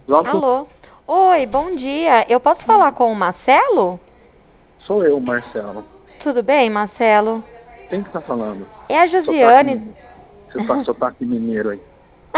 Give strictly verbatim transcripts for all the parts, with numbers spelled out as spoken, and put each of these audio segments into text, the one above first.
Pronto? Alô? Oi, bom dia. Eu posso falar com o Marcelo? Sou eu, Marcelo. Tudo bem, Marcelo? Quem que tá falando? É a Sotaque Josiane. mineiro. Você tá sotaque mineiro aí.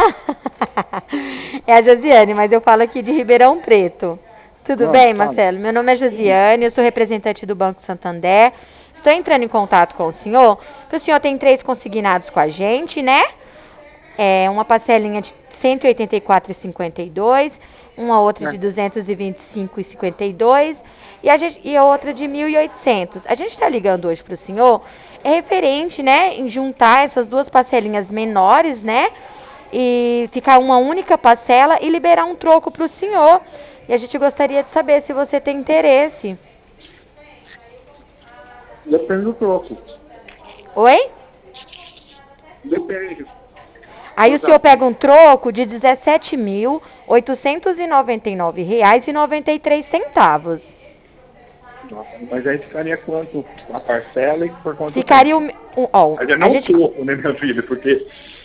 É a Josiane, mas eu falo aqui de Ribeirão Preto. Tudo Ah, bem, fala. Marcelo? Meu nome é Josiane, eu sou representante do Banco Santander. Estou entrando em contato com o senhor, porque o senhor tem três consignados com a gente, né? É uma parcelinha de cento e oitenta e quatro vírgula cinquenta e dois, uma outra É. de duzentos e vinte e cinco vírgula cinquenta e dois e a gente e a outra de mil e oitocentos. A gente está ligando hoje para o senhor é referente, né, em juntar essas duas parcelinhas menores, né, e ficar uma única parcela e liberar um troco para o senhor. E a gente gostaria de saber se você tem interesse. Depende do troco. Oi? Depende. Aí o senhor pega um troco de dezessete mil oitocentos e noventa e nove reais e noventa e três centavos. Nossa, mas aí ficaria quanto a parcela e por quanto Ficaria tempo? o, o ó, Mas é a não gente, troco, né, minha filha? Porque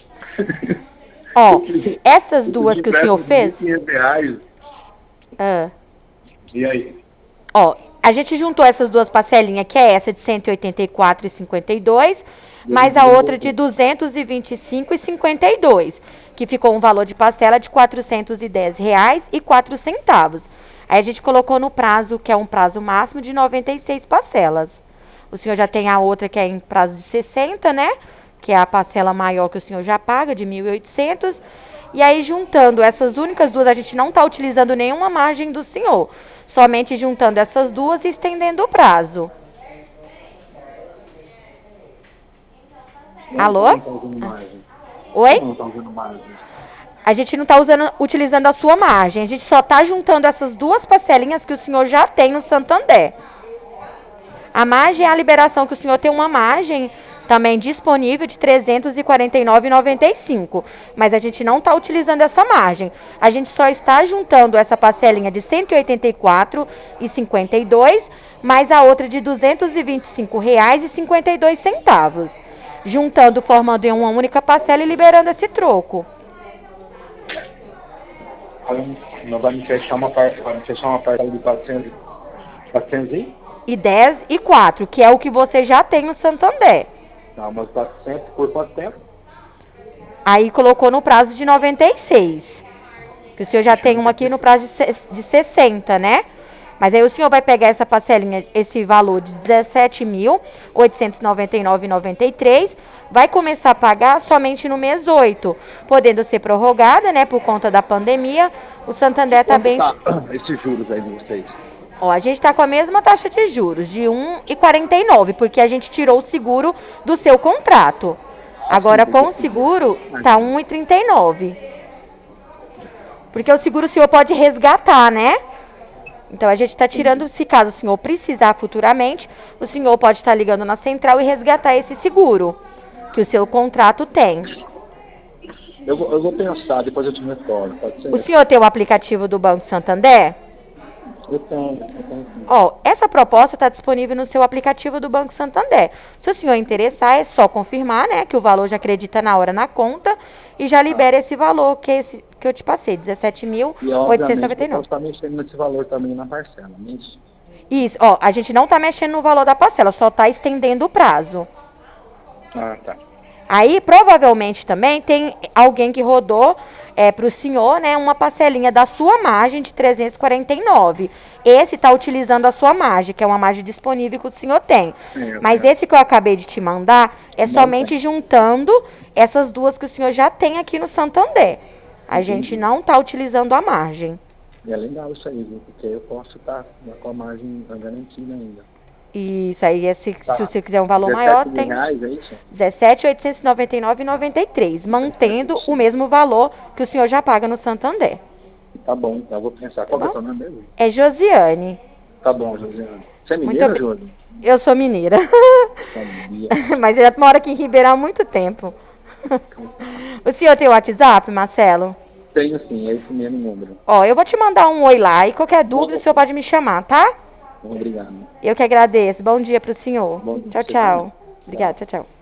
ó, eu queria essas eu duas pedi que o senhor empréstimo de mil e fez, quinhentos reais. ah, E aí? ó, a gente juntou essas duas parcelinhas, que é essa de cento e oitenta e quatro reais e cinquenta e dois, Eu mais a divido outra por de quanto? duzentos e vinte e cinco reais e cinquenta e dois, que ficou um valor de parcela de quatrocentos e dez reais e quatro centavos. Aí a gente colocou no prazo, que é um prazo máximo de noventa e seis parcelas. O senhor já tem a outra que é em prazo de sessenta, né? Que é a parcela maior que o senhor já paga, de mil e oitocentos. E aí, juntando essas únicas duas, a gente não está utilizando nenhuma margem do senhor. Somente juntando essas duas e estendendo o prazo. Não, como Alô? não tá usando margem? Oi? Como não tá usando margem? A gente não está utilizando a sua margem. A gente só está juntando essas duas parcelinhas que o senhor já tem no Santander. A margem é a liberação que o senhor tem uma margem também disponível de trezentos e quarenta e nove reais e noventa e cinco centavos, mas a gente não está utilizando essa margem. A gente só está juntando essa parcelinha de cento e oitenta e quatro reais e cinquenta e dois mais a outra de duzentos e vinte e cinco reais e cinquenta e dois centavos, juntando, formando em uma única parcela e liberando esse troco. Não vai me fechar uma parte, vai me fechar uma parcela de quatrocentos, quatrocentos aí? E dez e quatro, que é o que você já tem no Santander. Não, mas quatrocentos por quanto tempo? Aí colocou no prazo de noventa e seis. Que o senhor já Deixa eu tem uma ver aqui no aqui. prazo de sessenta, né? Mas aí o senhor vai pegar essa parcelinha, esse valor de dezessete mil oitocentos e noventa e nove reais e noventa e três centavos, vai começar a pagar somente no mês oito, podendo ser prorrogada, né, por conta da pandemia. O Santander está Quanto bem. tá esses juros aí de vocês? Ó, a gente está com a mesma taxa de juros, de um vírgula quarenta e nove, porque a gente tirou o seguro do seu contrato. Ah, sim, Agora, porque com o assim, seguro, tá imagina. um vírgula trinta e nove. Porque o seguro o senhor pode resgatar, né? Então a gente está tirando, Entendi. se caso o senhor precisar futuramente, o senhor pode estar ligando na central e resgatar esse seguro que o seu contrato tem. Eu vou, eu vou pensar, depois eu te retorno, pode O ser? senhor tem o aplicativo do Banco Santander? Eu tenho, eu tenho sim. Ó, essa proposta está disponível no seu aplicativo do Banco Santander. Se o senhor interessar, é só confirmar, né, que o valor já acredita na hora na conta e já Ah, libera esse valor que, é esse, que eu te passei, dezessete mil e oitocentos e obviamente noventa eu e posso nove. estar mexendo nesse valor também na parcela, não é isso? Isso, ó, a gente não está mexendo no valor da parcela, só está estendendo o prazo. Ah, tá. Aí, provavelmente também tem alguém que rodou é, para o senhor, né, uma parcelinha da sua margem de trezentos e quarenta e nove. Esse está utilizando a sua margem, que é uma margem disponível que o senhor tem. Sim, eu Mas tenho. esse que eu acabei de te mandar é Não somente tem. juntando essas duas que o senhor já tem aqui no Santander. A gente Entendi. não está utilizando a margem. E é legal isso aí, viu? Porque eu posso estar com a margem garantida ainda. Isso aí, é se, se Tá. você quiser um valor maior, dezessete mil tem reais, é isso? dezessete mil oitocentos e noventa e nove reais e noventa e três centavos, mantendo o dezessete mil. mesmo valor que o senhor já paga no Santander. Tá bom, então eu vou pensar. Tá Qual que é o bom? seu nome mesmo? É Josiane. Tá bom, Josiane. Você é Muito mineira, ob... Josi? Eu sou mineira. Sabia. Mas eu já moro aqui em Ribeirão há muito tempo. O senhor tem o WhatsApp, Marcelo? Tenho sim, é esse mesmo número. Ó, eu vou te mandar um oi lá e qualquer dúvida o Manda senhor sim. pode me chamar, tá? Obrigado. Eu que agradeço. Bom dia pro senhor. Bom dia Tchau, pra você também. tchau. Tchau. Obrigada, tchau, tchau.